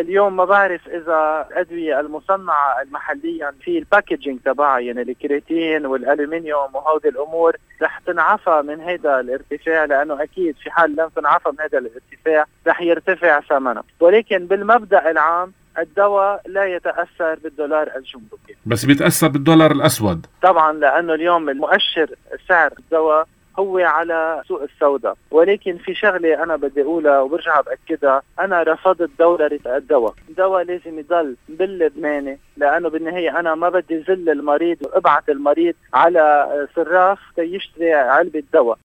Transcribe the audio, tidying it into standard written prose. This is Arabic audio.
اليوم ما بعرف إذا الأدوية المصنعة محليا في الباكيجينج تبعها، يعني الكرياتين والألومنيوم وهذه الأمور رح تنعفى من هذا الارتفاع، لأنه أكيد في حال لم تنعفى من هذا الارتفاع رح يرتفع ثمنها. ولكن بالمبدأ العام الدواء لا يتأثر بالدولار الجمركي، بس بيتأثر بالدولار الأسود طبعا، لأنه اليوم المؤشر سعر الدواء هو على سوق السوداء. ولكن في شغلة أنا بدي أقولها وبرجع بأكدها، أنا رفضت دولة الدواء. الدواء لازم يضل باللبناني، لأنه بالنهاية أنا ما بدي زل المريض وابعث المريض على صراف يشتري علبة دواء.